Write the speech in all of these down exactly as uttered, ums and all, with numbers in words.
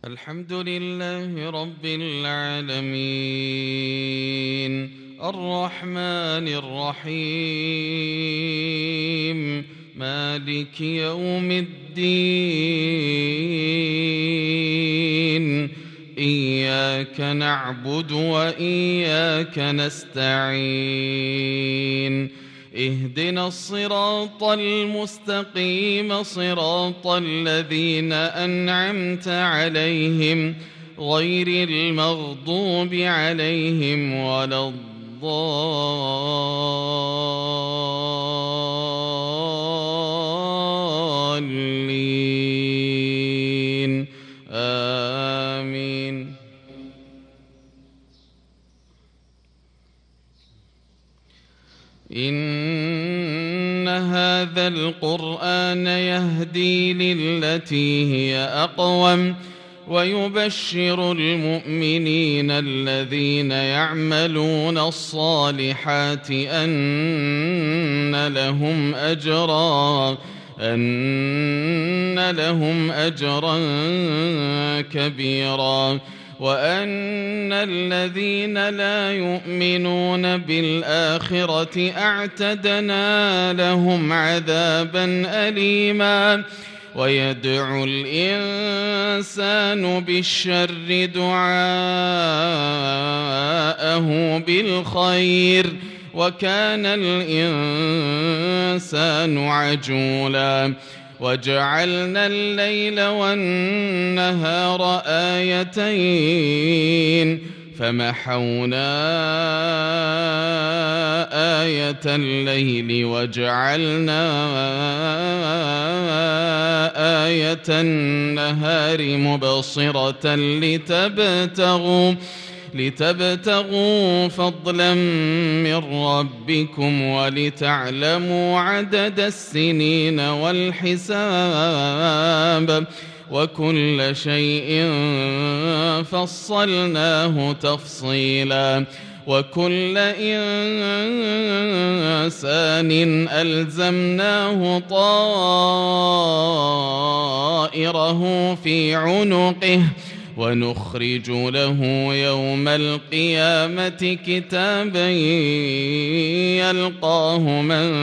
الحمد لله رب العالمين الرحمن الرحيم مالك يوم الدين إياك نعبد وإياك نستعين اهدنا الصراط المستقيم صراط الذين أنعمت عليهم غير المغضوب عليهم ولا الضالين آمين. إن هذا القرآن يهدي للتي هي أقوم ويبشر المؤمنين الذين يعملون الصالحات أن لهم أجرا أن لهم أجرا كبيرا وأن الذين لا يؤمنون بالآخرة أعتدنا لهم عذابا أليما. ويدعو الإنسان بالشر دعاءه بالخير وكان الإنسان عجولا. وجعلنا الليل والنهار آيتين فمحونا آية الليل وجعلنا آية النهار مبصرة لتبتغوا لتبتغوا فضلا من ربكم ولتعلموا عدد السنين والحساب وكل شيء فصلناه تفصيلا. وكل إنسان ألزمناه طائره في عنقه ونخرج له يوم القيامة كتابا يلقاه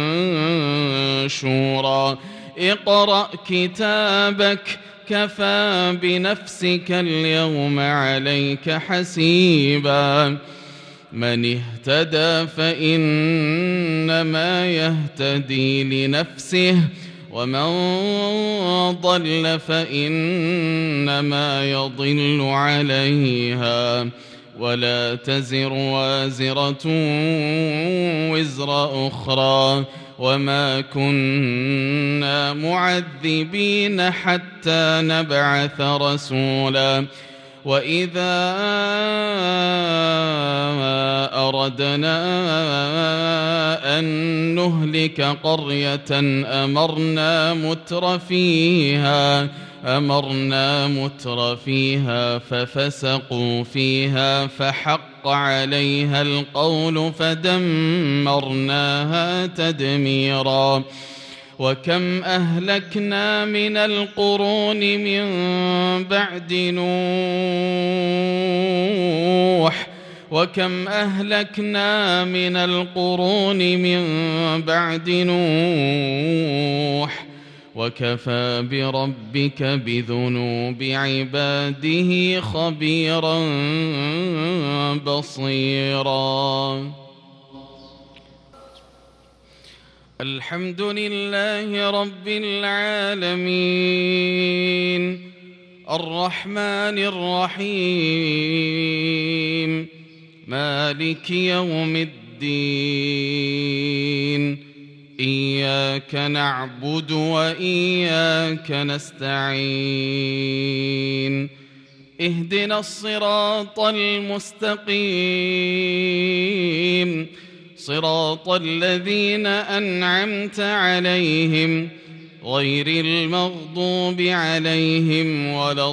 منشورا. اقرأ كتابك كفى بنفسك اليوم عليك حسيبا. من اهتدى فإنما يهتدي لنفسه ومن ضل فإنما يضل عليها ولا تزر وازرة وزر أخرى وما كنا معذبين حتى نبعث رسولا. وإذا أردنا أن نهلك قرية أمرنا متر فيها أمرنا متر فيها ففسقوا فيها فحق عليها القول فدمرناها تدميرا. وكم أهلكنا من القرون من بعد نوح وكم أهلكنا من القرون من بعد نوح وكفى بربك بذنوب عباده خبيرا بصيرا. الحمد لله رب العالمين الرحمن الرحيم مالك يوم الدين إياك نعبد وإياك نستعين اهدنا الصراط المستقيم صراط الذين أنعمت عليهم غير المغضوب عليهم ولا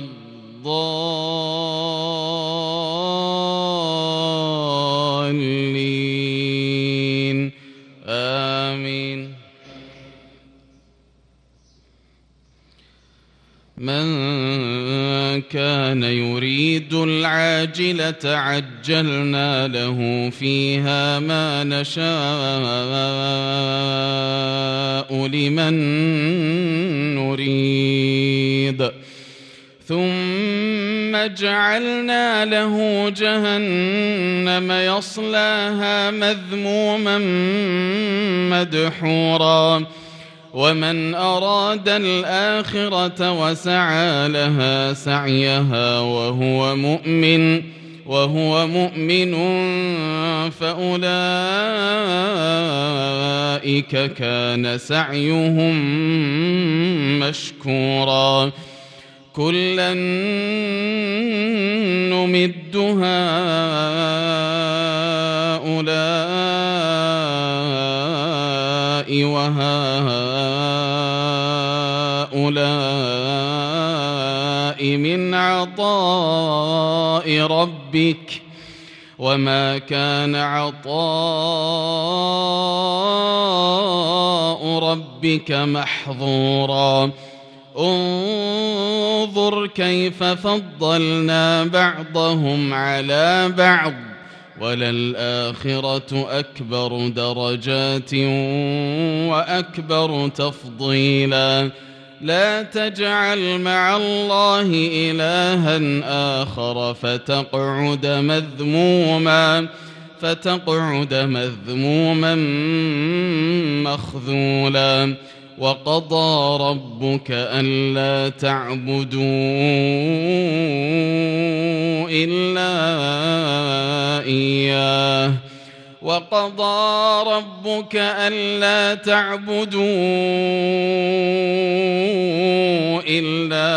الضالين آمين. من كان يريد العاجلة عجلنا له فيها ما نشاء لمن نريد ثم جعلنا له جهنم يصلاها مذموما مدحورا ومن أراد الآخرة وسعى لها سعيها وهو مؤمن وهو مؤمن فأولئك كان سعيهم مشكورا كلا نمد هؤلاء وهؤلاء من عطاء ربك وما كان عطاء ربك محظورا انظر كيف فضلنا بعضهم على بعض وللآخرة أكبر درجات وأكبر تفضيلا لا تجعل مع الله إلها آخر فتقعد مذموما فتقعد مذموما مخذولا وقضى ربك ألا تعبدوا إلا إياه وقضى ربك ألا تعبدوا إلا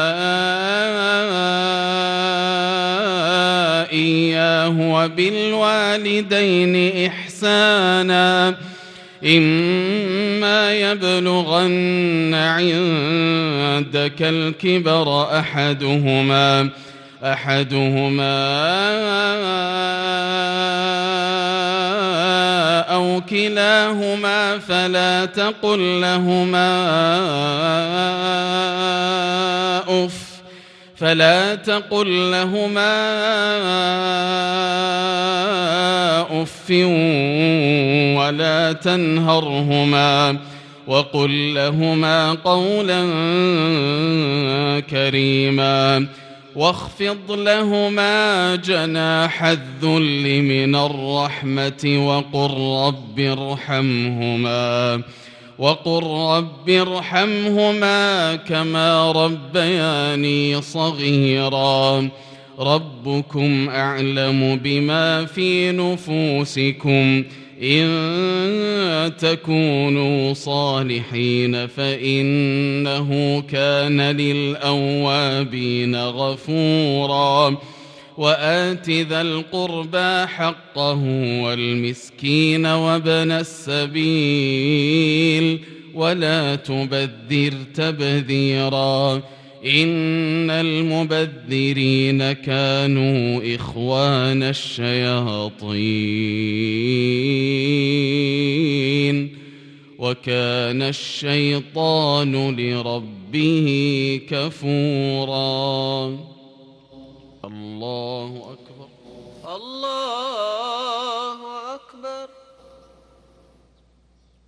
إياه وبالوالدين إحسانا إما يبلغن عندك الكبر أحدهما أحدهما أو كلاهما فلا تقل لهما أف فلا تقل لهما أف ولا تنهرهما وقل لهما قولا كريما واخفض لهما جناح الذل من الرحمة وقل رب ارحمهما وقل رب ارحمهما كما ربياني صغيرا ربكم أعلم بما في نفوسكم إن تكونوا صالحين فإنه كان للأوابين غفورا وآت ذا القربى حقه والمسكين وابن السبيل ولا تبذر تبذيرا إن المبذرين كانوا إخوان الشياطين وكان الشيطان لربه كفورا الله أكبر الله